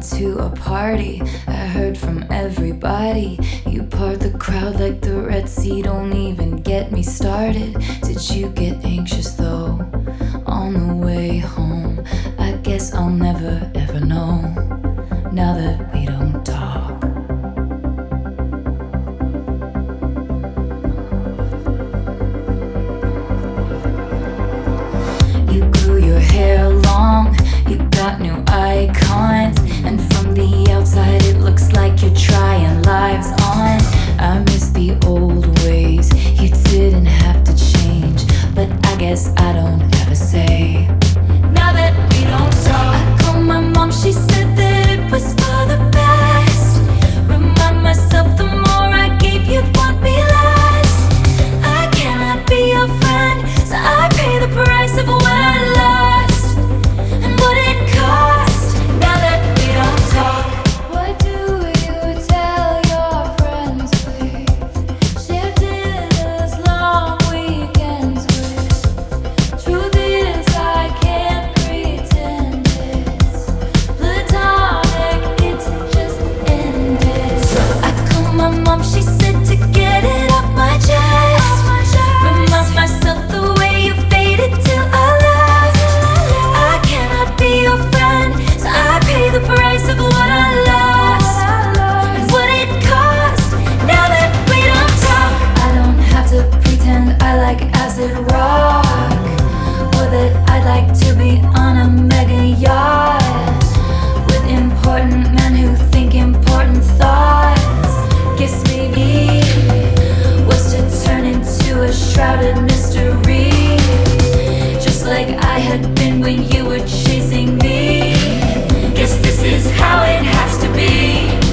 to a party. I heard from everybody. You part the crowd like the Red Sea. Don't even get me started. Did you get anxious though on the way home? I guess I'll never ever know now that we don't talk. You grew your hair long, you got new icons, and from the outside it looks like you're trying lives on. I miss the old ways, you didn't have to change, but I guess I don't have a say. Now that we don't talk, I called my mom, she said that it was for the best. Remind myself the more I gave, you'd want me less. I cannot be your friend, so I pay the price of what I lost and what it cost. Now that we don't talk, what do you tell your friends we share dinners, long weekends with? Truth is I can't pretend it's platonic, it's just ended. So I called my mom, she said to get it off my chest. Remind myself the way you faded till I left. I cannot be your friend, so I pay the price of what I lost and what it cost. Now that we don't talk, I don't have to pretend I like acid rock, or that I'd like to be on a mega yacht with important men who think important thoughts. Guess maybe was to turn into a shrouded mystery, just like I had been when you were chasing me. Guess this is how it has to be.